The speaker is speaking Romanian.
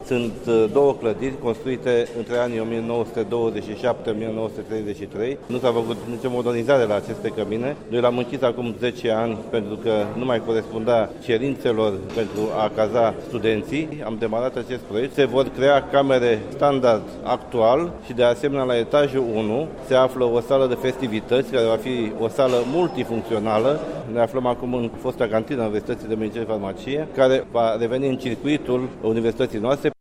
Sunt două clădiri construite între anii 1927-1933. Nu s-a făcut nicio modernizare la aceste cămine. Noi l-am închis acum 10 ani pentru că nu mai corespundea cerințelor pentru a caza studenții. Am demarat acest proiect. Se vor crea camere standard actual și de asemenea la etajul 1 se află o sală de festivități care va fi o sală multifuncțională. Ne aflăm acum în fosta cantină a Universității de Medicina și Farmacie, care va reveni în circuitul universității noastre.